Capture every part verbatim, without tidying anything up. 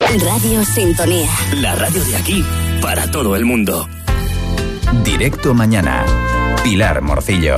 Radio Sintonía. La radio de aquí para todo el mundo. Directo Mañana. Pilar Morcillo.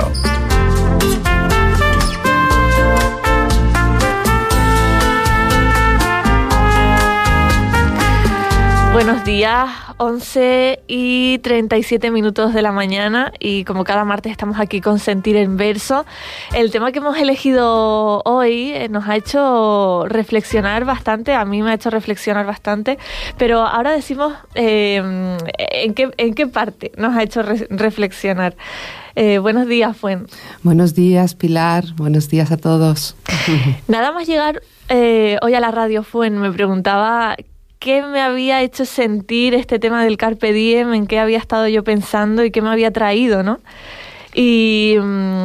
Buenos días, once y treinta y siete minutos de la mañana, y como cada martes estamos aquí con Sentir en Verso. El tema que hemos elegido hoy eh, nos ha hecho reflexionar bastante, a mí me ha hecho reflexionar bastante, pero ahora decimos eh, en qué, en qué parte nos ha hecho re- reflexionar. Eh, buenos días, Fuen. Buenos días, Pilar. Buenos días a todos. Nada más llegar eh, hoy a la radio, Fuen, me preguntaba qué me había hecho sentir este tema del Carpe Diem, en qué había estado yo pensando y qué me había traído, ¿no? Y,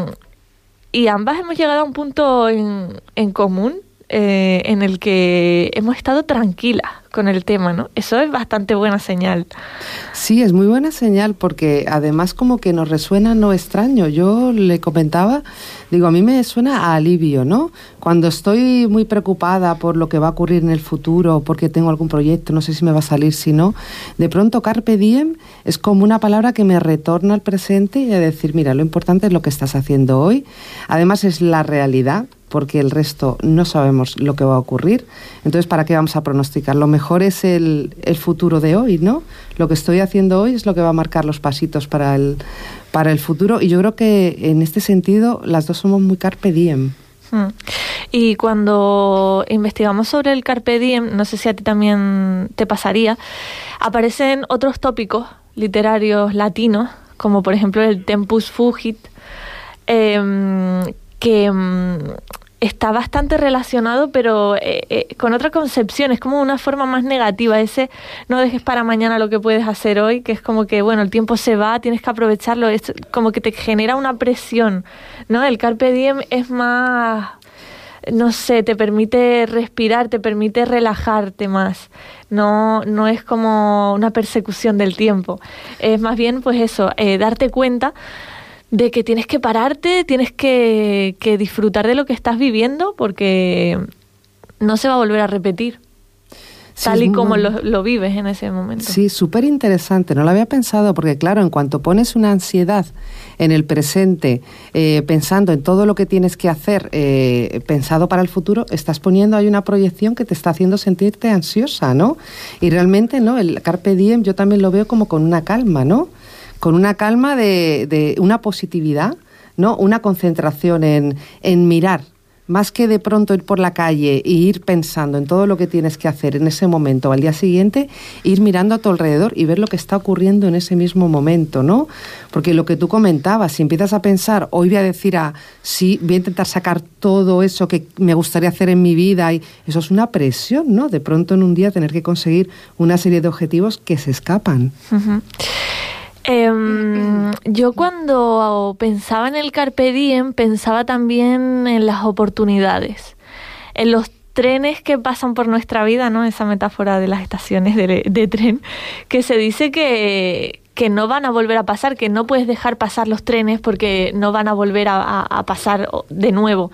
y ambas hemos llegado a un punto en, en común eh, en el que hemos estado tranquilas con el tema, ¿no? Eso es bastante buena señal. Sí, es muy buena señal porque además como que nos resuena no extraño. Yo le comentaba, digo, a mí me suena a alivio, ¿no? Cuando estoy muy preocupada por lo que va a ocurrir en el futuro, porque tengo algún proyecto, no sé si me va a salir, si no, de pronto Carpe Diem es como una palabra que me retorna al presente y a decir, mira, lo importante es lo que estás haciendo hoy. Además es la realidad, porque el resto no sabemos lo que va a ocurrir. Entonces, ¿para qué vamos a pronosticar? Lo mejor es el, el futuro de hoy, ¿no? Lo que estoy haciendo hoy es lo que va a marcar los pasitos para el, para el futuro. Y yo creo que en este sentido las dos somos muy Carpe Diem. Hmm. Y cuando investigamos sobre el Carpe Diem, no sé si a ti también te pasaría, aparecen otros tópicos literarios latinos, como por ejemplo el Tempus Fugit, eh, que um, está bastante relacionado, pero eh, eh, con otra concepción, es como una forma más negativa, ese no dejes para mañana lo que puedes hacer hoy, que es como que, bueno, el tiempo se va, tienes que aprovecharlo, es como que te genera una presión, ¿no? El Carpe Diem es más, no sé, te permite respirar, te permite relajarte más, no, no es como una persecución del tiempo, es más bien, pues eso, eh, darte cuenta de que tienes que pararte, tienes que, que disfrutar de lo que estás viviendo, porque no se va a volver a repetir, sí, tal y como muy... lo, lo vives en ese momento. Sí, súper interesante, no lo había pensado, porque claro, en cuanto pones una ansiedad en el presente, eh, pensando en todo lo que tienes que hacer, eh, pensado para el futuro, estás poniendo ahí una proyección que te está haciendo sentirte ansiosa, ¿no? Y realmente, ¿no? El Carpe Diem yo también lo veo como con una calma, ¿no? Con una calma de, de una positividad, ¿no? Una concentración en, en mirar, más que de pronto ir por la calle e ir pensando en todo lo que tienes que hacer en ese momento o al día siguiente, ir mirando a tu alrededor y ver lo que está ocurriendo en ese mismo momento, ¿no? Porque lo que tú comentabas, si empiezas a pensar, hoy voy a decir, a, sí, voy a intentar sacar todo eso que me gustaría hacer en mi vida, y eso es una presión, ¿no? De pronto en un día tener que conseguir una serie de objetivos que se escapan. Uh-huh. Eh, yo cuando pensaba en el Carpe Diem pensaba también en las oportunidades, en los trenes que pasan por nuestra vida, ¿no? Esa metáfora de las estaciones de, de tren, que se dice que, que no van a volver a pasar, que no puedes dejar pasar los trenes porque no van a volver a, a, a pasar de nuevo.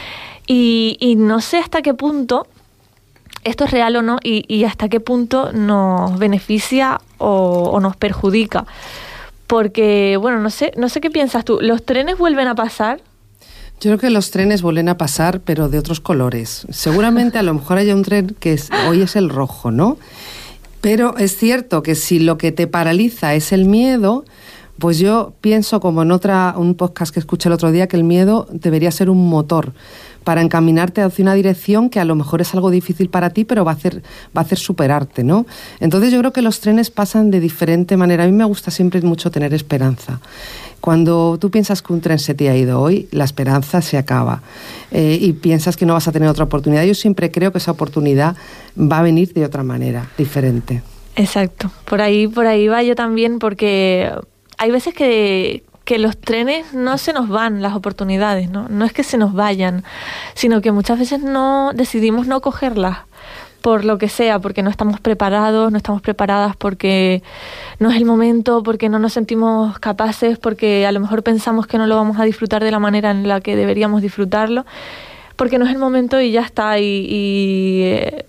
Y, y no sé hasta qué punto esto es real o no, y, y hasta qué punto nos beneficia o, o nos perjudica. Porque, bueno, no sé, no sé qué piensas tú. ¿Los trenes vuelven a pasar? Yo creo que los trenes vuelven a pasar, pero de otros colores. Seguramente a lo mejor haya un tren que es, hoy es el rojo, ¿no? Pero es cierto que si lo que te paraliza es el miedo, pues yo pienso, como en otra un podcast que escuché el otro día, que el miedo debería ser un motor para encaminarte hacia una dirección que a lo mejor es algo difícil para ti, pero va a hacer, va a hacer superarte, ¿no? Entonces yo creo que los trenes pasan de diferente manera. A mí me gusta siempre mucho tener esperanza. Cuando tú piensas que un tren se te ha ido hoy, la esperanza se acaba. Eh, y piensas que no vas a tener otra oportunidad. Yo siempre creo que esa oportunidad va a venir de otra manera, diferente. Exacto. Por ahí, por ahí va yo también, porque hay veces que... que los trenes no se nos van las oportunidades, ¿no? No es que se nos vayan, sino que muchas veces no decidimos no cogerlas por lo que sea, porque no estamos preparados, no estamos preparadas porque no es el momento, porque no nos sentimos capaces, porque a lo mejor pensamos que no lo vamos a disfrutar de la manera en la que deberíamos disfrutarlo, porque no es el momento y ya está, y, y eh,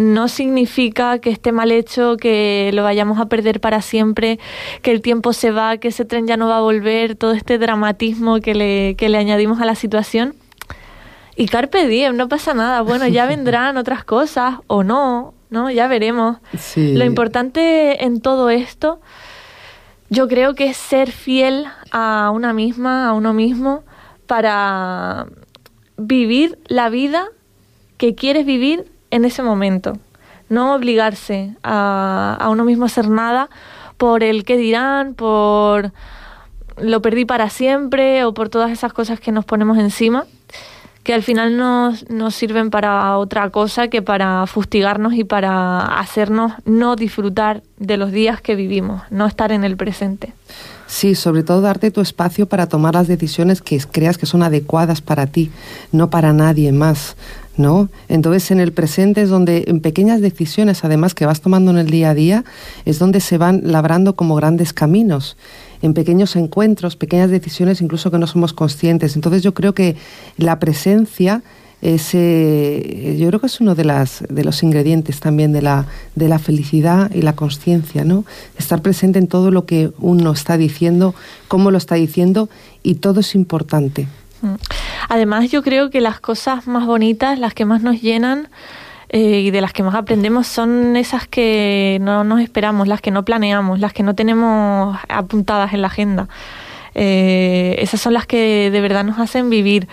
no significa que esté mal hecho, que lo vayamos a perder para siempre, que el tiempo se va, que ese tren ya no va a volver, todo este dramatismo que le, que le añadimos a la situación. Y carpe diem, no pasa nada. Bueno, ya vendrán otras cosas o no, ¿no? Ya veremos. Sí. Lo importante en todo esto, yo creo que es ser fiel a una misma, a uno mismo, para vivir la vida que quieres vivir en ese momento. No obligarse a, a uno mismo a hacer nada por el qué dirán, por lo perdí para siempre o por todas esas cosas que nos ponemos encima, que al final nos, nos sirven para otra cosa que para fustigarnos y para hacernos no disfrutar de los días que vivimos, no estar en el presente. Sí, sobre todo darte tu espacio para tomar las decisiones que creas que son adecuadas para ti, no para nadie más, ¿no? Entonces, en el presente es donde, en pequeñas decisiones, además, que vas tomando en el día a día, es donde se van labrando como grandes caminos, en pequeños encuentros, pequeñas decisiones, incluso que no somos conscientes. Entonces, yo creo que la presencia es, eh, yo creo que es uno de las de los ingredientes también de la de la felicidad y la consciencia, ¿no? Estar presente en todo lo que uno está diciendo, cómo lo está diciendo, y todo es importante. Además, yo creo que las cosas más bonitas, las que más nos llenan eh, y de las que más aprendemos, son esas que no nos esperamos, las que no planeamos, las que no tenemos apuntadas en la agenda. Eh, esas son las que de verdad nos hacen vivir,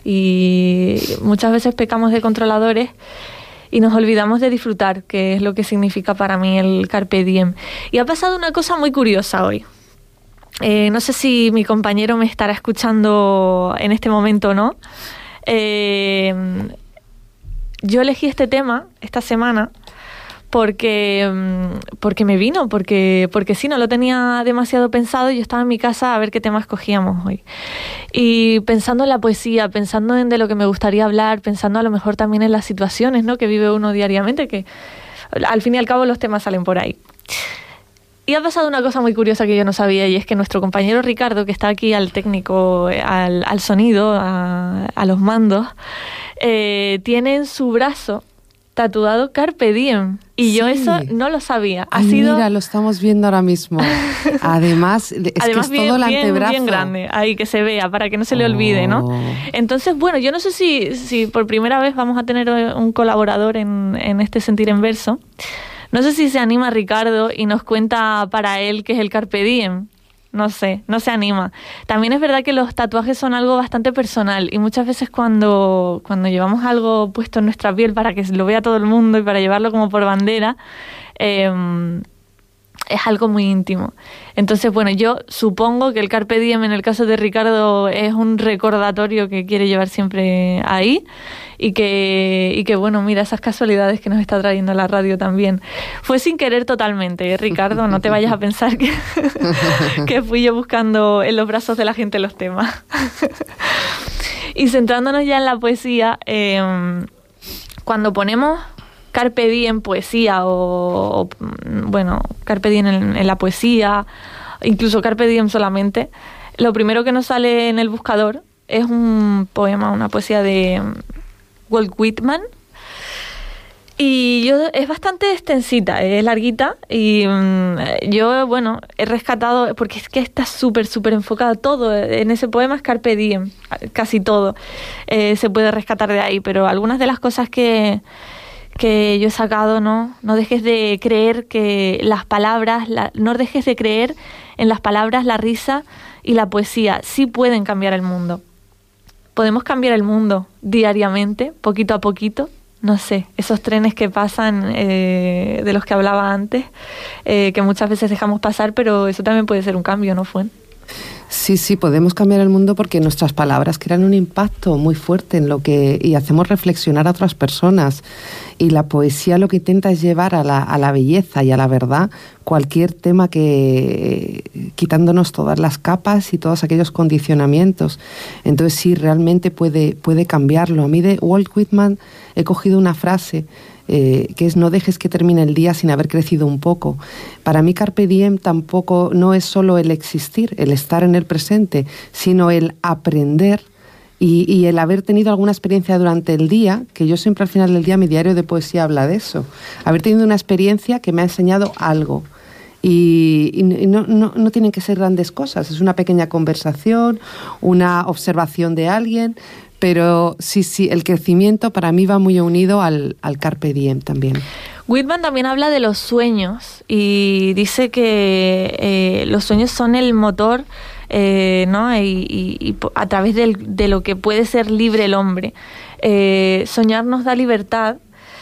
y muchas veces pecamos de controladores y nos olvidamos de disfrutar, que es lo que significa para mí el carpe diem. Y ha pasado una cosa muy curiosa hoy. Eh, no sé si mi compañero me estará escuchando en este momento o no. Eh, yo elegí este tema esta semana porque porque me vino, porque porque sí, no lo tenía demasiado pensado, y yo estaba en mi casa a ver qué tema escogíamos hoy. Y pensando en la poesía, pensando en de lo que me gustaría hablar, pensando a lo mejor también en las situaciones, ¿no?, que vive uno diariamente, que al fin y al cabo los temas salen por ahí. Y ha pasado una cosa muy curiosa que yo no sabía, y es que nuestro compañero Ricardo, que está aquí al técnico, al, al sonido, a, a los mandos, eh, tiene en su brazo tatuado carpe diem, y sí. Yo eso no lo sabía. Ha Ay, sido... mira, lo estamos viendo ahora mismo. Además, es Además, que es bien, todo el bien, antebrazo. bien grande, ahí que se vea, para que no se le olvide, ¿no? Oh. Entonces, bueno, yo no sé si, si por primera vez vamos a tener un colaborador en, en este Sentir en Verso. No sé si se anima Ricardo y nos cuenta para él qué es el carpe diem. No sé, no se anima. También es verdad que los tatuajes son algo bastante personal, y muchas veces cuando, cuando llevamos algo puesto en nuestra piel para que lo vea todo el mundo y para llevarlo como por bandera, eh, es algo muy íntimo. Entonces, bueno, yo supongo que el carpe diem en el caso de Ricardo es un recordatorio que quiere llevar siempre ahí, y que, y que bueno, mira, esas casualidades que nos está trayendo la radio también. Fue sin querer totalmente, ¿eh, Ricardo? No te vayas a pensar que, que fui yo buscando en los brazos de la gente los temas. Y centrándonos ya en la poesía, eh, cuando ponemos carpe diem poesía, o, o bueno, carpe diem en, en la poesía, incluso carpe diem solamente, lo primero que nos sale en el buscador es un poema, una poesía de Walt Whitman, y yo es bastante extensita, es larguita, y um, yo, bueno, he rescatado, porque es que está súper, súper enfocado todo, en ese poema es carpe diem, casi todo eh, se puede rescatar de ahí, pero algunas de las cosas que que yo he sacado, no, no dejes de creer que las palabras, la, no dejes de creer en las palabras, la risa y la poesía sí pueden cambiar el mundo. Podemos cambiar el mundo diariamente, poquito a poquito. No sé, esos trenes que pasan, eh, de los que hablaba antes, eh, que muchas veces dejamos pasar, pero eso también puede ser un cambio, ¿no, Fuen? Sí, sí, podemos cambiar el mundo porque nuestras palabras crean un impacto muy fuerte en lo que y hacemos reflexionar a otras personas. Y la poesía lo que intenta es llevar a la, a la belleza y a la verdad cualquier tema, que quitándonos todas las capas y todos aquellos condicionamientos. Entonces sí, realmente puede, puede cambiarlo. A mí de Walt Whitman he cogido una frase Eh, que es: no dejes que termine el día sin haber crecido un poco. Para mí carpe diem tampoco no es solo el existir, el estar en el presente, sino el aprender Y, y el haber tenido alguna experiencia durante el día, que yo siempre al final del día mi diario de poesía habla de eso, haber tenido una experiencia que me ha enseñado algo. Y, y no, no, no tienen que ser grandes cosas, es una pequeña conversación, una observación de alguien, pero sí, sí, el crecimiento para mí va muy unido al, al Carpe Diem también. Whitman también habla de los sueños y dice que eh, los sueños son el motor, eh, ¿no? y, y, y a través del, de lo que puede ser libre el hombre. Eh, soñar nos da libertad,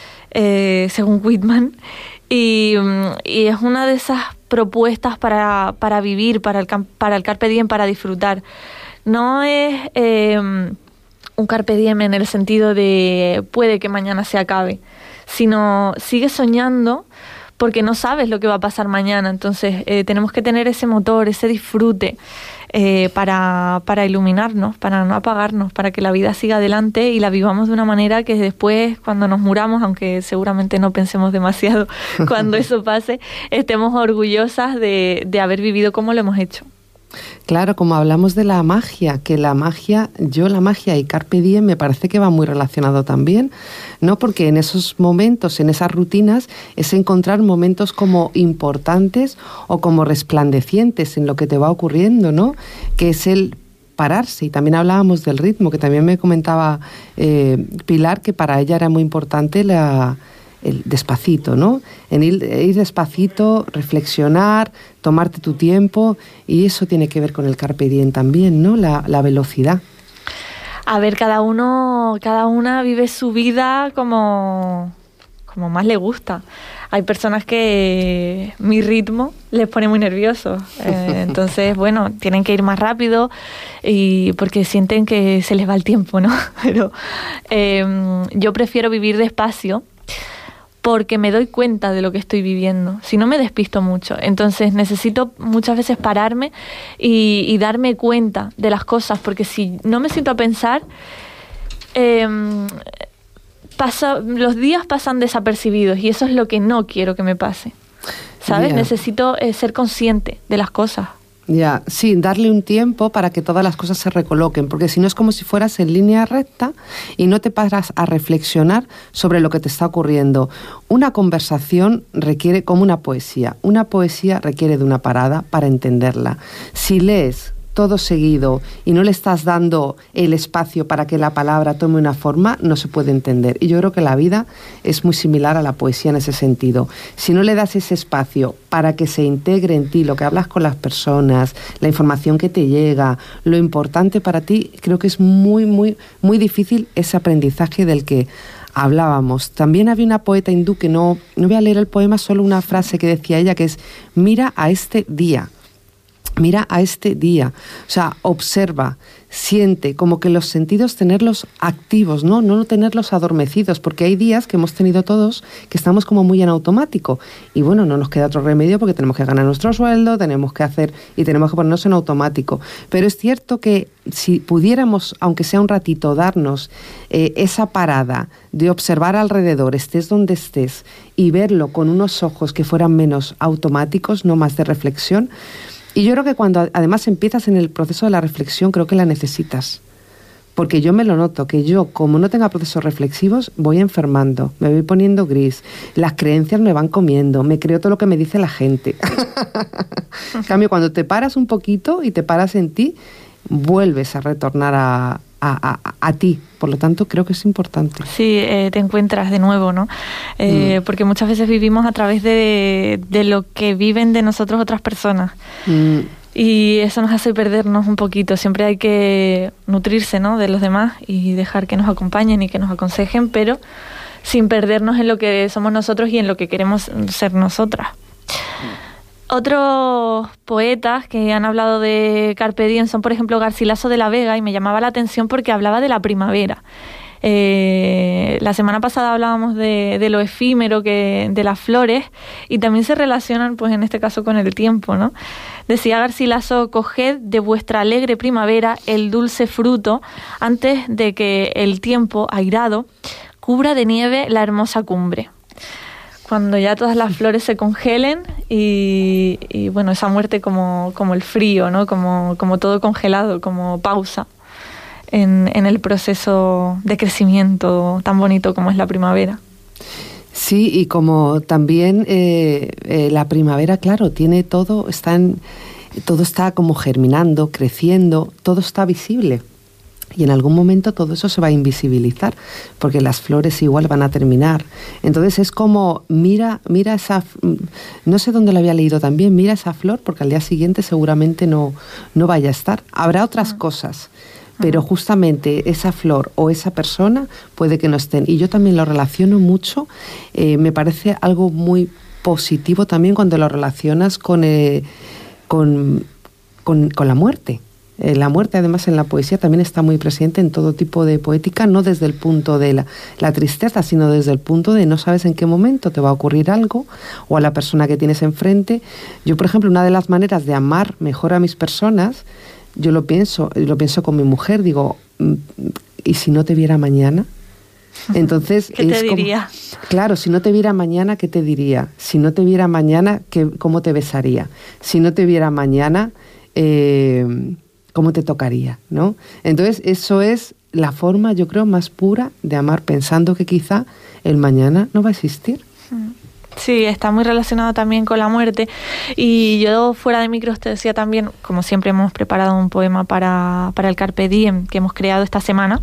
eh, según Whitman, y, y es una de esas propuestas para, para vivir, para el, para el Carpe Diem, para disfrutar. No es eh, un Carpe Diem en el sentido de puede que mañana se acabe, sino sigue soñando porque no sabes lo que va a pasar mañana. Entonces eh, tenemos que tener ese motor, ese disfrute eh, para, para iluminarnos, para no apagarnos, para que la vida siga adelante y la vivamos de una manera que después, cuando nos muramos, aunque seguramente no pensemos demasiado cuando eso pase, estemos orgullosas de, de haber vivido como lo hemos hecho. Claro, como hablamos de la magia, que la magia, yo la magia y Carpe Diem me parece que va muy relacionado también, ¿no? Porque en esos momentos, en esas rutinas, es encontrar momentos como importantes o como resplandecientes en lo que te va ocurriendo, ¿no? Que es el pararse. Y también hablábamos del ritmo, que también me comentaba eh, Pilar, que para ella era muy importante la... el despacito, ¿no? En ir, ir despacito, reflexionar, tomarte tu tiempo, y eso tiene que ver con el Carpe Diem también, ¿no? La, la velocidad. A ver, cada uno, cada una vive su vida como, como más le gusta. Hay personas que mi ritmo les pone muy nerviosos, eh, entonces, bueno, tienen que ir más rápido y porque sienten que se les va el tiempo, ¿no? Pero eh, yo prefiero vivir despacio, porque me doy cuenta de lo que estoy viviendo, si no me despisto mucho. Entonces necesito muchas veces pararme y, y darme cuenta de las cosas, porque si no me siento a pensar, eh, pasa, los días pasan desapercibidos y eso es lo que no quiero que me pase, ¿sabes? Yeah. Necesito eh, ser consciente de las cosas. Ya, yeah. Sí, darle un tiempo para que todas las cosas se recoloquen, porque si no es como si fueras en línea recta y no te paras a reflexionar sobre lo que te está ocurriendo. Una conversación requiere, como una poesía, una poesía requiere de una parada para entenderla. Si lees todo seguido y no le estás dando el espacio para que la palabra tome una forma, no se puede entender. Y yo creo que la vida es muy similar a la poesía en ese sentido. Si no le das ese espacio para que se integre en ti lo que hablas con las personas, la información que te llega, lo importante para ti, creo que es muy, muy, muy difícil ese aprendizaje del que hablábamos. También había una poeta hindú que no, no voy a leer el poema, solo una frase que decía ella, que es: mira a este día. Mira a este día, o sea, observa, siente, como que los sentidos tenerlos activos, ¿no? No tenerlos adormecidos, porque hay días que hemos tenido todos que estamos como muy en automático y bueno, no nos queda otro remedio porque tenemos que ganar nuestro sueldo, tenemos que hacer y tenemos que ponernos en automático. Pero es cierto que si pudiéramos, aunque sea un ratito, darnos eh, esa parada de observar alrededor, estés donde estés, y verlo con unos ojos que fueran menos automáticos, no más de reflexión. Y yo creo que cuando además empiezas en el proceso de la reflexión, creo que la necesitas. Porque yo me lo noto, que yo, como no tenga procesos reflexivos, voy enfermando, me voy poniendo gris, las creencias me van comiendo, me creo todo lo que me dice la gente. En cambio, cuando te paras un poquito y te paras en ti, vuelves a retornar a, a, a, a ti. Por lo tanto, creo que es importante. Sí, eh, te encuentras de nuevo, ¿no? Eh, mm. Porque muchas veces vivimos a través de, de lo que viven de nosotros otras personas. Mm. Y eso nos hace perdernos un poquito. Siempre hay que nutrirse, ¿no?, de los demás y dejar que nos acompañen y que nos aconsejen, pero sin perdernos en lo que somos nosotros y en lo que queremos ser nosotras. Mm. Otros poetas que han hablado de Carpe Diem son, por ejemplo, Garcilaso de la Vega, y me llamaba la atención porque hablaba de la primavera. Eh, la semana pasada hablábamos de, de lo efímero, que, de las flores, y también se relacionan, pues en este caso, con el tiempo, ¿no? Decía Garcilaso: coged de vuestra alegre primavera el dulce fruto antes de que el tiempo airado cubra de nieve la hermosa cumbre. Cuando ya todas las flores se congelen y, y bueno, esa muerte como, como el frío, ¿no? Como, como todo congelado, como pausa. en, en el proceso de crecimiento tan bonito como es la primavera. Sí, y como también eh, eh, la primavera, claro, tiene todo, está en, todo está como germinando, creciendo, todo está visible. Y en algún momento todo eso se va a invisibilizar, porque las flores igual van a terminar. Entonces es como, mira, mira esa, no sé dónde lo había leído también, mira esa flor, porque al día siguiente seguramente no, no vaya a estar. Habrá otras uh-huh. cosas, pero uh-huh. justamente esa flor o esa persona puede que no estén. Y yo también lo relaciono mucho, eh, me parece algo muy positivo también cuando lo relacionas con, eh, con, con, con la muerte. Eh, la muerte, además, en la poesía también está muy presente en todo tipo de poética, no desde el punto de la, la tristeza, sino desde el punto de no sabes en qué momento te va a ocurrir algo, o a la persona que tienes enfrente. Yo, por ejemplo, una de las maneras de amar mejor a mis personas, yo lo pienso, lo pienso con mi mujer, digo, ¿y si no te viera mañana? Entonces, ¿qué te es diría? Como, claro, si no te viera mañana, ¿qué te diría? Si no te viera mañana, ¿qué, ¿cómo te besaría? Si no te viera mañana, eh, ¿cómo te tocaría? ¿No? Entonces, eso es la forma, yo creo, más pura de amar, pensando que quizá el mañana no va a existir. Sí, está muy relacionado también con la muerte. Y yo, fuera de micros, te decía también, como siempre hemos preparado un poema para, para el Carpe Diem que hemos creado esta semana.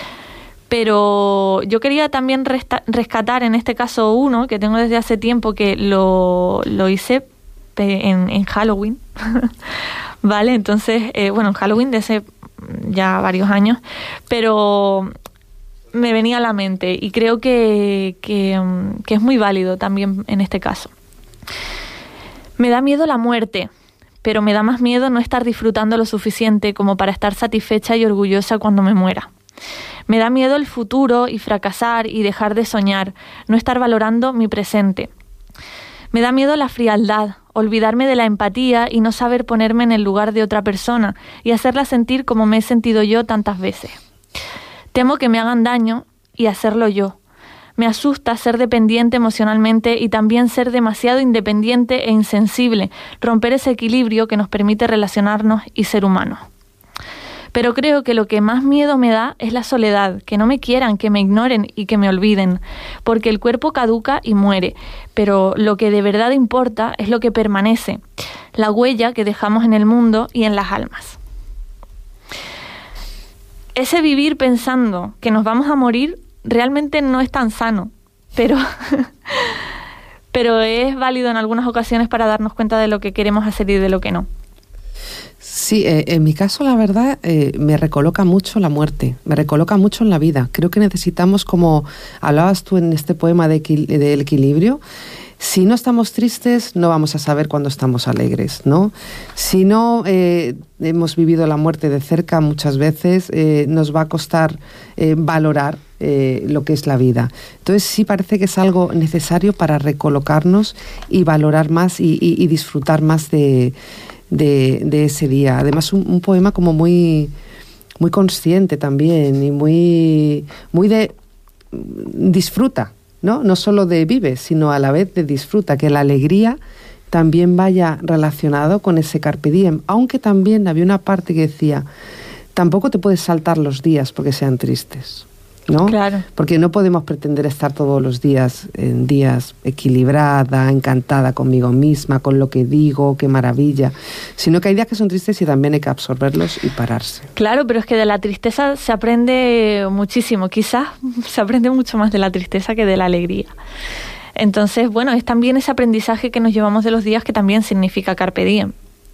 Pero yo quería también resta- rescatar, en este caso, uno que tengo desde hace tiempo, que lo, lo hice en, en Halloween. Vale, entonces, eh, bueno, en Halloween de hace ya varios años, pero me venía a la mente y creo que, que, que es muy válido también en este caso. Me da miedo la muerte, pero me da más miedo no estar disfrutando lo suficiente como para estar satisfecha y orgullosa cuando me muera. Me da miedo el futuro y fracasar y dejar de soñar, no estar valorando mi presente. Me da miedo la frialdad, olvidarme de la empatía y no saber ponerme en el lugar de otra persona y hacerla sentir como me he sentido yo tantas veces. Temo que me hagan daño y hacerlo yo. Me asusta ser dependiente emocionalmente y también ser demasiado independiente e insensible, romper ese equilibrio que nos permite relacionarnos y ser humanos. Pero creo que lo que más miedo me da es la soledad, que no me quieran, que me ignoren y que me olviden, porque el cuerpo caduca y muere, pero lo que de verdad importa es lo que permanece, la huella que dejamos en el mundo y en las almas. Ese vivir pensando que nos vamos a morir realmente no es tan sano, pero, pero es válido en algunas ocasiones para darnos cuenta de lo que queremos hacer y de lo que no. Sí, eh, en mi caso, la verdad, eh, me recoloca mucho la muerte, me recoloca mucho en la vida. Creo que necesitamos, como hablabas tú en este poema de equil- del equilibrio, si no estamos tristes, no vamos a saber cuándo estamos alegres, ¿no? Si no eh, hemos vivido la muerte de cerca muchas veces, eh, nos va a costar eh, valorar eh, lo que es la vida. Entonces sí parece que es algo necesario para recolocarnos y valorar más y, y, y disfrutar más de... De, de ese día. Además, un, un poema como muy, muy consciente también y muy, muy de disfruta, ¿no? No solo de vive, sino a la vez de disfruta, que la alegría también vaya relacionado con ese carpe diem, aunque también había una parte que decía, tampoco te puedes saltar los días porque sean tristes, ¿no? Claro. Porque no podemos pretender estar todos los días en días equilibrada, encantada conmigo misma, con lo que digo, qué maravilla, sino que hay días que son tristes y también hay que absorberlos y pararse. Claro, pero es que de la tristeza se aprende muchísimo, quizás se aprende mucho más de la tristeza que de la alegría. Entonces, bueno, es también ese aprendizaje que nos llevamos de los días que también significa carpe diem.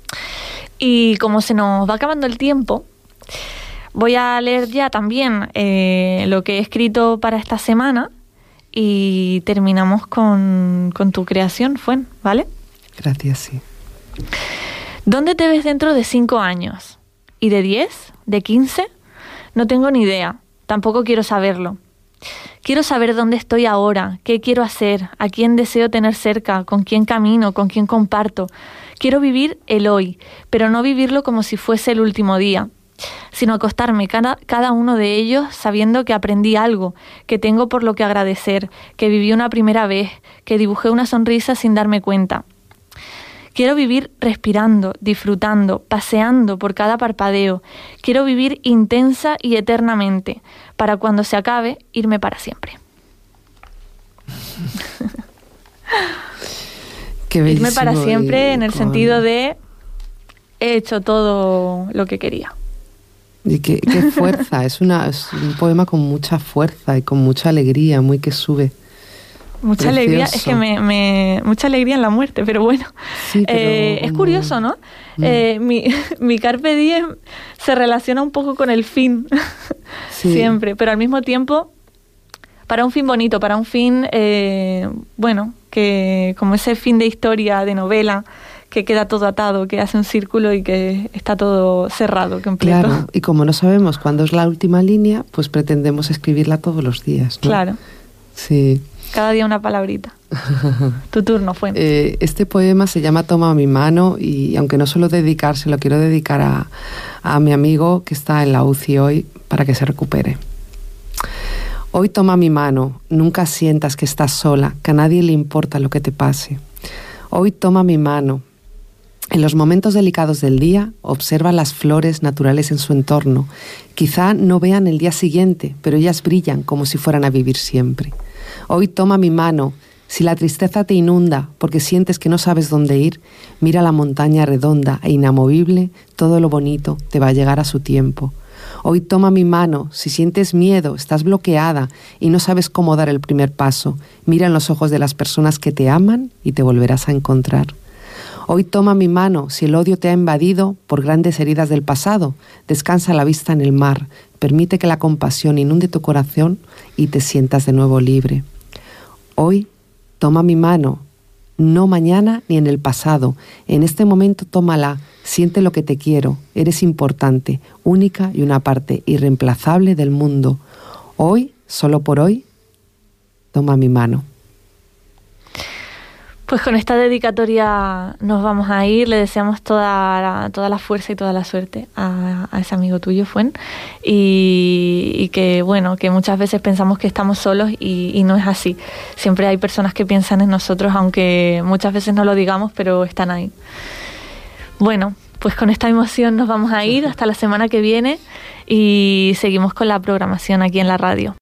Y como se nos va acabando el tiempo, voy a leer ya también eh, lo que he escrito para esta semana y terminamos con, con tu creación, Fuen, ¿vale? Gracias, sí. ¿Dónde te ves dentro de cinco años? ¿Y de diez? ¿De quince? No tengo ni idea, tampoco quiero saberlo. Quiero saber dónde estoy ahora, qué quiero hacer, a quién deseo tener cerca, con quién camino, con quién comparto. Quiero vivir el hoy, pero no vivirlo como si fuese el último día, sino acostarme cada, cada uno de ellos sabiendo que aprendí algo, que tengo por lo que agradecer, que viví una primera vez, que dibujé una sonrisa sin darme cuenta. Quiero vivir respirando, disfrutando, paseando por cada parpadeo. Quiero vivir intensa y eternamente, para cuando se acabe, irme para siempre. Qué irme para siempre en el con... sentido de he hecho todo lo que quería. Y qué, qué fuerza, es, una, es un poema con mucha fuerza y con mucha alegría, muy que sube. Mucha Precioso. alegría, es que me, me... Mucha alegría en la muerte, pero bueno. Sí, pero eh, es curioso, ¿no? Mm. Eh, mi, mi Carpe Diem se relaciona un poco con el fin, sí. Siempre, pero al mismo tiempo, para un fin bonito, para un fin, eh, bueno, que como ese fin de historia, de novela, que queda todo atado, que hace un círculo y que está todo cerrado, completo. Claro, y como no sabemos cuándo es la última línea, pues pretendemos escribirla todos los días, ¿no? Claro. Sí. Cada día una palabrita. Tu turno, fue. Eh, este poema se llama Toma mi mano y aunque no suelo dedicárselo, quiero dedicar a, a mi amigo que está en la U C I hoy para que se recupere. Hoy toma mi mano, nunca sientas que estás sola, que a nadie le importa lo que te pase. Hoy toma mi mano. En los momentos delicados del día, observa las flores naturales en su entorno. Quizá no vean el día siguiente, pero ellas brillan como si fueran a vivir siempre. Hoy toma mi mano. Si la tristeza te inunda porque sientes que no sabes dónde ir, mira la montaña redonda e inamovible, todo lo bonito te va a llegar a su tiempo. Hoy toma mi mano. Si sientes miedo, estás bloqueada y no sabes cómo dar el primer paso, mira en los ojos de las personas que te aman y te volverás a encontrar. Hoy toma mi mano, si el odio te ha invadido por grandes heridas del pasado, descansa la vista en el mar, permite que la compasión inunde tu corazón y te sientas de nuevo libre. Hoy toma mi mano, no mañana ni en el pasado, en este momento tómala, siente lo que te quiero, eres importante, única y una parte irreemplazable del mundo. Hoy, solo por hoy, toma mi mano. Pues con esta dedicatoria nos vamos a ir. Le deseamos toda la, toda la fuerza y toda la suerte a, a ese amigo tuyo, Fuen. Y, y que, bueno, que muchas veces pensamos que estamos solos y, y no es así. Siempre hay personas que piensan en nosotros, aunque muchas veces no lo digamos, pero están ahí. Bueno, pues con esta emoción nos vamos a ir hasta la semana que viene y seguimos con la programación aquí en la radio.